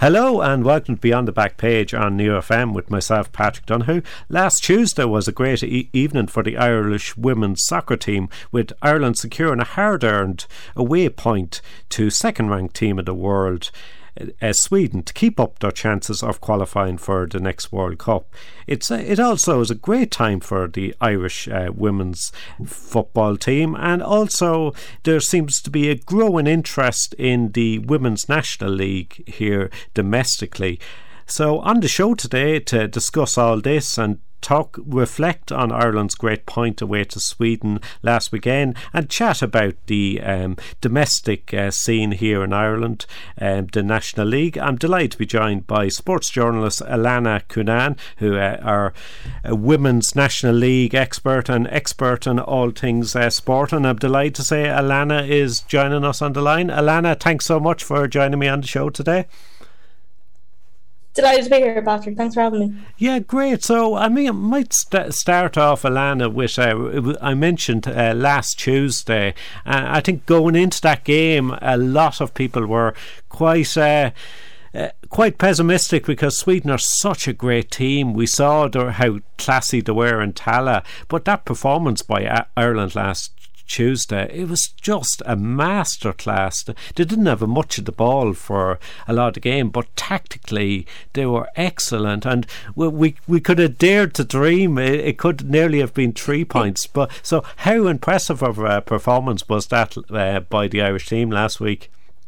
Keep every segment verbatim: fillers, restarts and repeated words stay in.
Hello and welcome to Beyond the Back Page on Neo F M with myself, Patrick Donoghue. Last Tuesday was a great e- evening for the Irish women's soccer team, with Ireland securing a hard-earned away point to second-ranked team in the world, Uh, Sweden, to keep up their chances of qualifying for the next World Cup. It's uh, it also is a great time for the Irish uh, women's football team, and also there seems to be a growing interest in the Women's National League here domestically. So on the show today to discuss all this and talk, reflect on Ireland's great point away to Sweden last weekend, and chat about the um, domestic uh, scene here in Ireland, um, the National League. I'm delighted to be joined by sports journalist Alana Coonan, who uh, are a Women's National League expert and expert on all things uh, sport, and I'm delighted to say Alana is joining us on the line. Alana, thanks so much for joining me on the show today. Delighted to be here, Patrick. Thanks for having me. Yeah, great. So, I mean, I might st- start off, Alana, with uh, I mentioned uh, last Tuesday. Uh, I think going into that game, a lot of people were quite uh, uh, quite pessimistic because Sweden are such a great team. We saw their, how classy they were in Tala, but that performance by uh, Ireland last Tuesday, it was just a masterclass. They didn't have much of the ball for a lot of the game, but tactically they were excellent, and we we, we could have dared to dream it, it could nearly have been three points. But so how impressive of a performance was that uh, by the Irish team last week?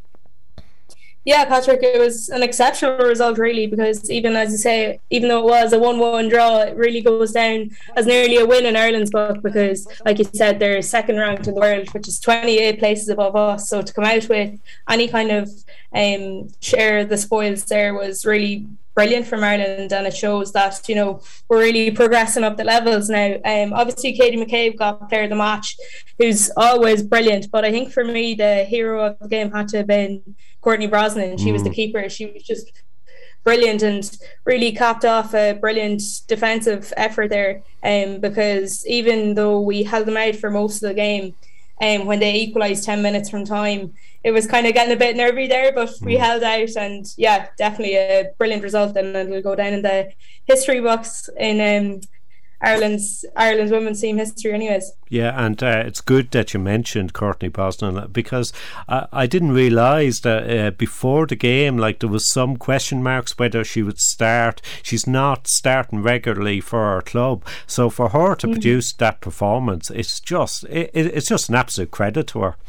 Yeah, Patrick, it was an exceptional result, really, because even as you say, even though it was a one one draw, it really goes down as nearly a win in Ireland's book because, like you said, they're second ranked in the world, which is twenty-eight places above us. So to come out with any kind of um, share the spoils there was really brilliant from Ireland, and it shows that, you know, we're really progressing up the levels now. Um, obviously, Katie McCabe got player of the match, who's always brilliant, but I think for me the hero of the game had to have been Courtney Brosnan. She mm. was the keeper. She was just brilliant and really capped off a brilliant defensive effort there, um, because even though we held them out for most of the game, um, when they equalised ten minutes from time, it was kind of getting a bit nervy there, but mm. we held out, and yeah, definitely a brilliant result, and it'll go down in the history books in um, Ireland's Ireland's women's team history anyways. Yeah, and uh, it's good that you mentioned Courtney Brosnan, because I, I didn't realise that uh, before the game, like, there was some question marks whether she would start. She's not starting regularly for our club, so for her to mm-hmm. produce that performance, it's just it, it's just an absolute credit to her.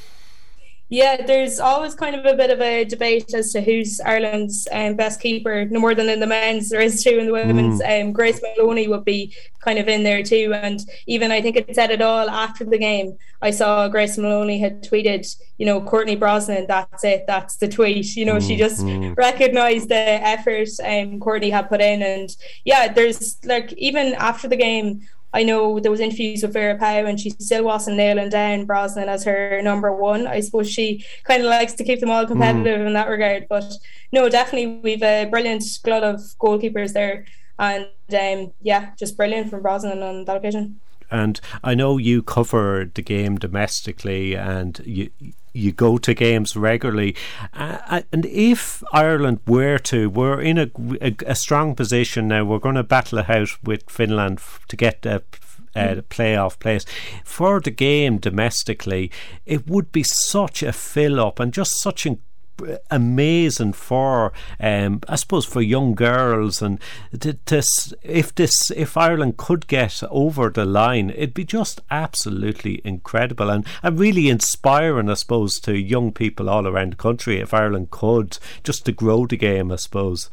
Yeah, there's always kind of a bit of a debate as to who's Ireland's um, best keeper, no more than in the men's. There is two in the women's. Mm. Um, Grace Maloney would be kind of in there too. And even I think it said it all after the game. I saw Grace Maloney had tweeted, you know, Courtney Brosnan, that's it, that's the tweet. You know, mm. she just mm. recognised the effort um, Courtney had put in. And yeah, there's like, even after the game, I know there was interviews with Vera Pauw, and she still wasn't nailing down Brosnan as her number one. I suppose she kind of likes to keep them all competitive mm. in that regard. But no, definitely we've a brilliant glut of goalkeepers there, and um, yeah, just brilliant from Brosnan on that occasion. And I know you cover the game domestically, and you you go to games regularly, uh, and if Ireland were to, we're in a, a, a strong position now. We're going to battle it out with Finland to get a Uh, playoff place for the game domestically. It would be such a fill up and just such an amazing for um, I suppose for young girls, and to, to, if this if Ireland could get over the line, it'd be just absolutely incredible and, and really inspiring, I suppose, to young people all around the country if Ireland could, just to grow the game, I suppose.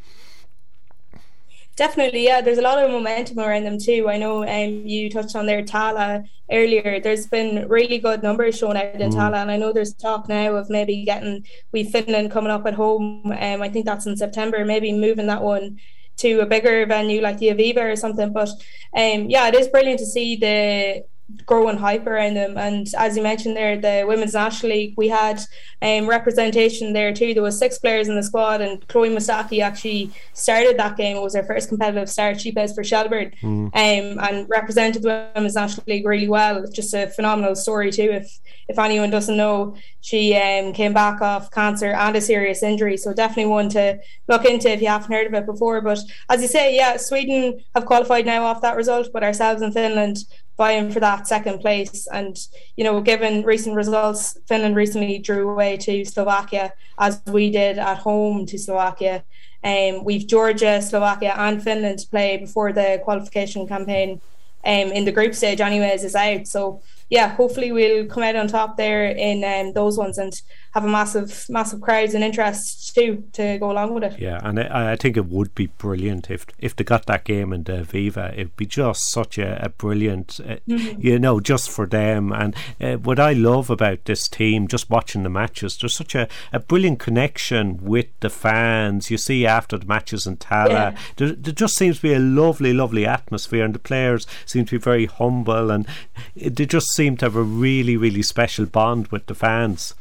Definitely, yeah. There's a lot of momentum around them too. I know um, you touched on their Tala earlier. There's been really good numbers shown out in mm. Tala, and I know there's talk now of maybe getting we Finland coming up at home. Um, I think that's in September. Maybe moving that one to a bigger venue like the Aviva or something. But um, yeah, it is brilliant to see the growing hype around them. And as you mentioned there, the Women's National League, we had um, representation there too. There was six players in the squad, and Chloe Masaki actually started that game. It was her first competitive start. She plays for Shelburne mm. um, and represented the Women's National League really well. Just a phenomenal story too. If if anyone doesn't know, she um, came back off cancer and a serious injury, so definitely one to look into if you haven't heard of it before. But as you say, yeah, Sweden have qualified now off that result, but ourselves and Finland vying for that second place. And you know, given recent results, Finland recently drew away to Slovakia, as we did at home to Slovakia. Um, we've Georgia, Slovakia and Finland to play before the qualification campaign um, in the group stage anyways is out. So yeah, hopefully we'll come out on top there in um, those ones and have a massive, massive crowds and interest too to go along with it. Yeah, and I, I think it would be brilliant if if they got that game in the Viva. It'd be just such a, a brilliant, uh, mm-hmm. you know, just for them. And uh, what I love about this team, just watching the matches, there's such a, a brilliant connection with the fans. You see after the matches in Tala, yeah. there, there just seems to be a lovely, lovely atmosphere, and the players seem to be very humble, and they just seem to have a really, really special bond with the fans.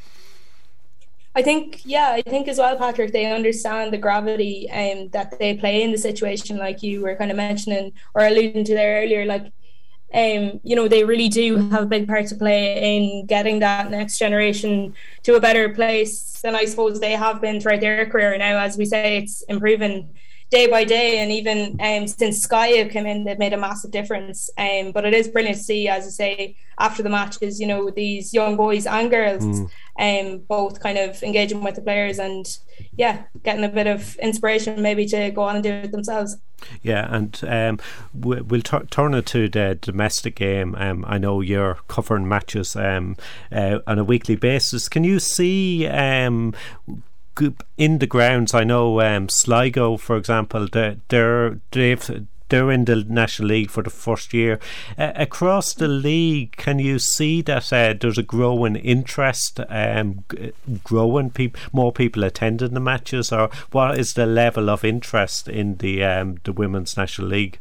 I think, yeah, I think as well, Patrick, they understand the gravity um, that they play in the situation, like you were kind of mentioning or alluding to there earlier. Like, um, you know, they really do have a big part to play in getting that next generation to a better place than I suppose they have been throughout their career. Now, as we say, it's improving day by day, and even um, since Sky have come in, they've made a massive difference. Um, but it is brilliant to see, as I say, after the matches, you know, these young boys and girls mm. um, both kind of engaging with the players and, yeah, getting a bit of inspiration maybe to go on and do it themselves. Yeah, and um, we'll t- turn it to the domestic game. Um, I know you're covering matches um, uh, on a weekly basis. Can you see Um, in the grounds? I know um, Sligo, for example, they're, they're they've they're in the National League for the first year. Uh, across the league, can you see that uh, there's a growing interest, um, g- growing people, more people attending the matches, or what is the level of interest in the um, the Women's National League?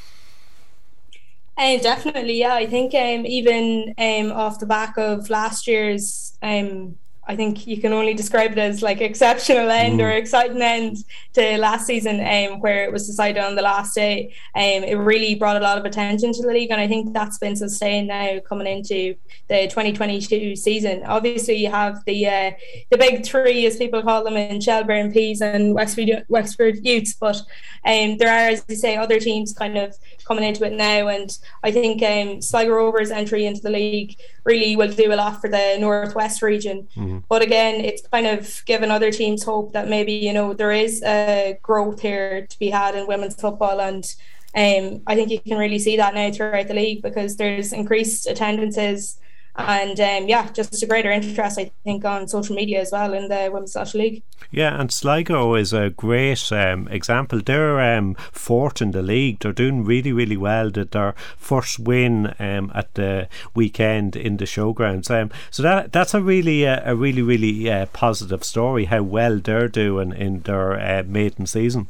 Uh, definitely, yeah. I think um, even um, off the back of last year's um, I think you can only describe it as like exceptional end mm. or exciting end to last season, um, where it was decided on the last day. Um, it really brought a lot of attention to the league, and I think that's been sustained now coming into the twenty twenty-two season. Obviously, you have the uh, the big three, as people call them, in Shelburne, Peas and Wexford, Wexford Youths, but um, there are, as you say, other teams kind of coming into it now, and I think um, Sligo Rovers' entry into the league really will do a lot for the Northwest region. Mm. But again, it's kind of given other teams hope that maybe, you know, there is a growth here to be had in women's football, and um, I think you can really see that now throughout the league because there's increased attendances and um, yeah, just a greater interest, I think, on social media as well in the Women's National League. Yeah, and Sligo is a great um, example. They're um, fourth in the league. They're doing really, really well. Did their first win um, at the weekend in the showgrounds. Um, so that that's a really, uh, a really, really uh, positive story. How well they're doing in their uh, maiden season.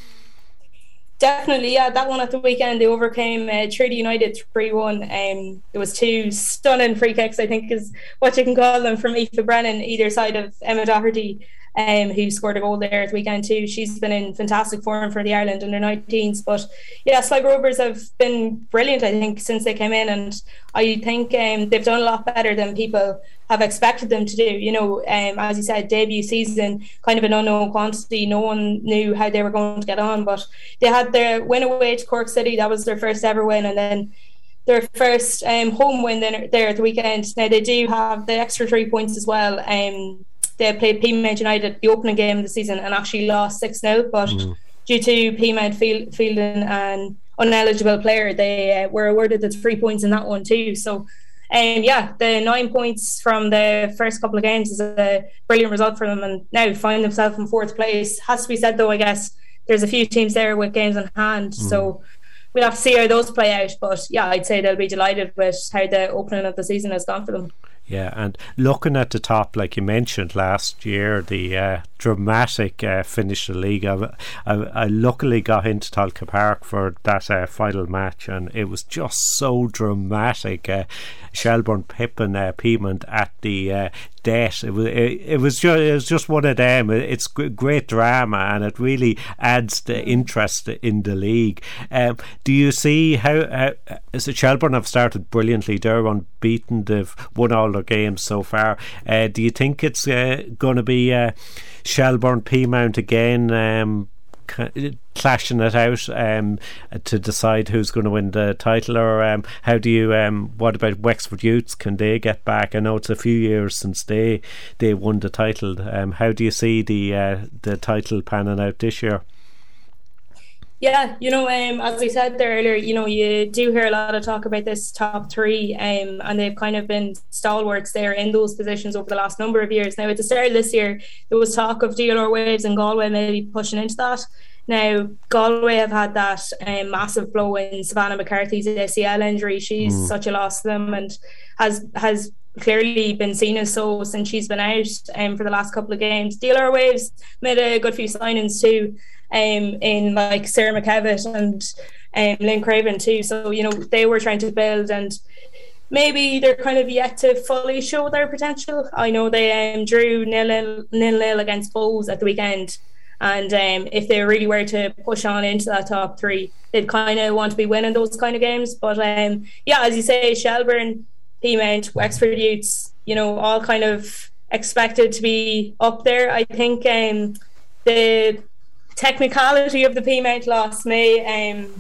Definitely, yeah. That one at the weekend, they overcame uh, Treaty United three one. Um, there was two stunning free kicks, I think is what you can call them, from Aoife Brennan, either side of Emma Doherty, um, who scored a goal there at the weekend too. She's been in fantastic form for the Ireland under nineteens. But yeah, Sligo Rovers have been brilliant, I think, since they came in, and I think um, they've done a lot better than people have expected them to do. You know, um, as you said, debut season, kind of an unknown quantity. No one knew how they were going to get on, but they had their win away to Cork City. That was their first ever win, and then their first um, home win there, there at the weekend. Now they do have the extra three points as well. Um, they played Peamount United the opening game of the season and actually lost six nil, but mm. due to Peamount field, fielding an uneligible player, they uh, were awarded the three points in that one too. So Um, yeah, the nine points from the first couple of games is a brilliant result for them, and now find themselves in fourth place. Has to be said though, I guess there's a few teams there with games in hand, mm. so we'll have to see how those play out. But yeah, I'd say they'll be delighted with how the opening of the season has gone for them. Yeah, and looking at the top, like you mentioned last year, the uh, dramatic uh, finish of the league. I, I, I luckily got into Tolka Park for that uh, final match, and it was just so dramatic. Uh, Shelbourne pipping uh, Peamount at the uh, death. It was it, it was just it was just one of them. It's great drama, and it really adds the interest in the league. Um, do you see how, how so Shelbourne have started brilliantly? They're unbeaten. They've won all their games so far. Uh, do you think it's uh, going to be uh, Shelbourne Peamount again? Um, clashing it out um, to decide who's going to win the title, or um, how do you um, what about Wexford Youths? Can they get back? I know it's a few years since they they won the title. Um, how do you see the uh, the title panning out this year? Yeah, you know, um, as I said there earlier, you know, you do hear a lot of talk about this top three, um, and they've kind of been stalwarts there in those positions over the last number of years. Now, at the start of this year, there was talk of D L R Waves and Galway maybe pushing into that. Now, Galway have had that um, massive blow in Savannah McCarthy's A C L injury. She's mm. such a loss to them, and has has clearly been seen as so since she's been out um, for the last couple of games. D L R Waves made a good few signings too, um, in like Sarah McKevitt and um, Lynn Craven too. So, you know, they were trying to build, and maybe they're kind of yet to fully show their potential. I know they um, drew nil nil against Bows at the weekend. And um, if they really were to push on into that top three, they'd kind of want to be winning those kind of games. But um, yeah, as you say, Shelbourne, Peamount, Wexford Youths, you know, all kind of expected to be up there. I think um, the technicality of the Peamount loss may um,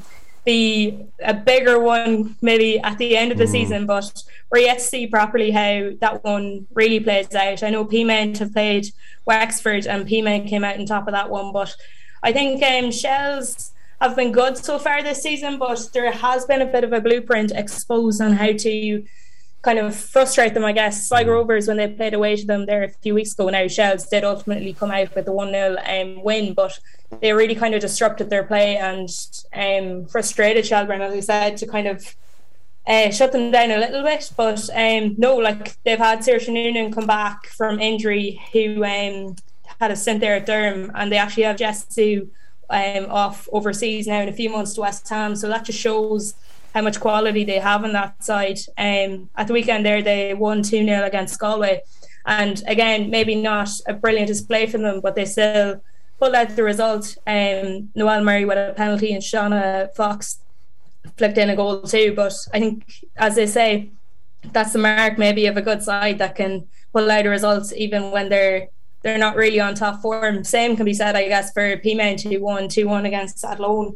be a bigger one maybe at the end of the mm. season, but we're yet to see properly how that one really plays out. I know Peamount have played Wexford, and Peamount came out on top of that one, but I think um, Shells have been good so far this season, but there has been a bit of a blueprint exposed on how to kind of frustrate them, I guess. Sligo Rovers, when they played away to them there a few weeks ago now, Shells did ultimately come out with a one nil um, win, but they really kind of disrupted their play and um, frustrated Shelbourne, as I said, to kind of Uh, shut them down a little bit. But um, no, like they've had Saoirse Noonan come back from injury, who um, had a stint there at Durham, and they actually have Jess Sue um, off overseas now in a few months to West Ham, so that just shows how much quality they have on that side. Um, at the weekend there, they won two nil against Galway, and again, maybe not a brilliant display for them, but they still pulled out the result. um, Noelle Murray with a penalty and Shauna Fox flipped in a goal too. But I think, as they say, that's the mark maybe of a good side that can pull out a result even when they're they're not really on top form. Same can be said, I guess, for Peamount, who won two one against Athlone.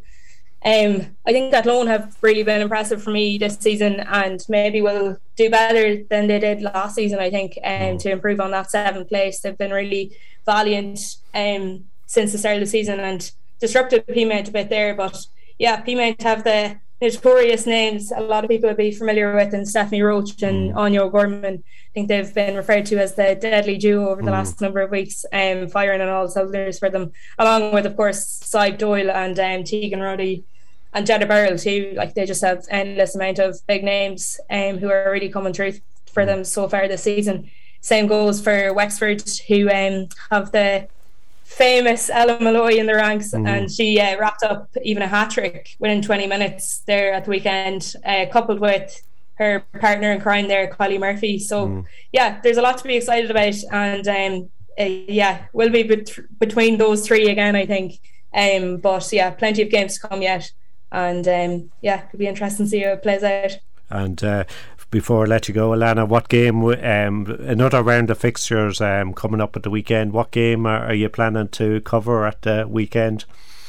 Um, I think Athlone have really been impressive for me this season, and maybe will do better than they did last season, I think, um, to improve on that seventh place. They've been really valiant um, since the start of the season and disrupted Peamount a bit there. But yeah, Peamount have the notorious names a lot of people will be familiar with, and Stephanie Roach and mm. Anya O'Gorman. I think they've been referred to as the deadly duo over the mm. last number of weeks, um, firing on all cylinders for them, along with, of course, Sibe Doyle and um, Tegan Roddy and Jeddah Burrell too. Like, they just have endless amount of big names um, who are really coming through for them so far this season. Same goes for Wexford, who um, have the famous Ella Malloy in the ranks, mm. and she uh, wrapped up even a hat-trick within twenty minutes there at the weekend, uh, coupled with her partner in crime there, Kylie Murphy. So mm. yeah, there's a lot to be excited about, and um, uh, yeah, we'll be bet- between those three again, I think. Um, but yeah, plenty of games to come yet, and um, yeah, it'll be interesting to see how it plays out. And uh, before I let you go, Alana, what game, um, another round of fixtures um, coming up at the weekend, what game are, are you planning to cover at the weekend?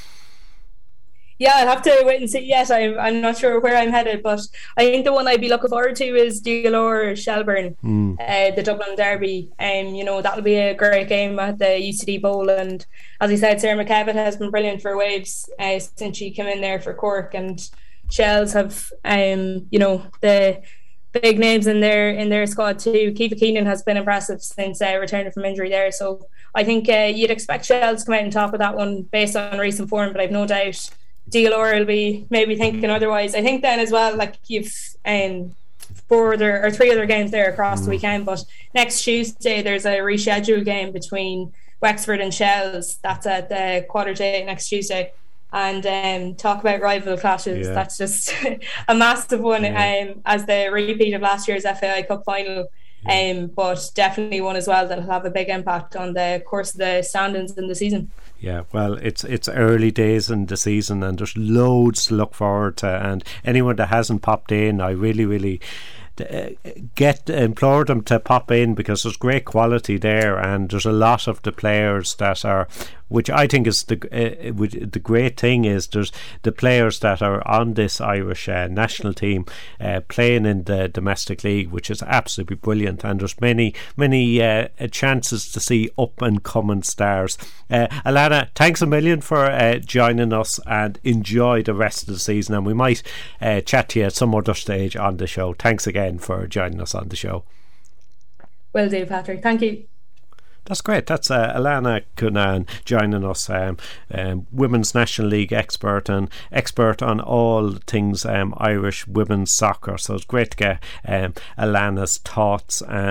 Yeah, I'll have to wait and see yet. I'm, I'm not sure where I'm headed, but I think the one I'd be looking forward to is D L R Shelbourne, mm. uh, the Dublin Derby. Um, you know, that'll be a great game at the U C D Bowl, and as I said, Sarah McKevitt has been brilliant for Waves uh, since she came in there for Cork, and Shells have um, you know, the big names in their in their squad too. Kiva Keenan has been impressive since uh, returning from injury there, so I think uh, you'd expect Shells to come out on top of that one based on recent form, but I've no doubt D L R will be maybe thinking otherwise. I think then as well, like, you've um, four other or three other games there across mm. the weekend. But next Tuesday there's a rescheduled game between Wexford and Shells. That's at the quarter day next Tuesday. And um, talk about rival clashes. Yeah. That's just a massive one, yeah. um, as the repeat of last year's F A I Cup final. Yeah. Um, but definitely one as well that'll have a big impact on the course of the standings in the season. Yeah, well, it's it's early days in the season and there's loads to look forward to. And anyone that hasn't popped in, I really, really uh, get implore them to pop in, because there's great quality there, and there's a lot of the players that are, which I think is the uh, the great thing is there's the players that are on this Irish uh, national team uh, playing in the domestic league, which is absolutely brilliant, and there's many many uh, chances to see up and coming stars. uh, Alana, thanks a million for uh, joining us, and enjoy the rest of the season, and we might uh, chat to you at some other stage on the show. Thanks again for joining us on the show. Will do, Patrick. Thank you. That's great. That's uh, Alana Coonan joining us, um, um, Women's National League expert and expert on all things um, Irish women's soccer. So it's great to get um, Alana's thoughts. And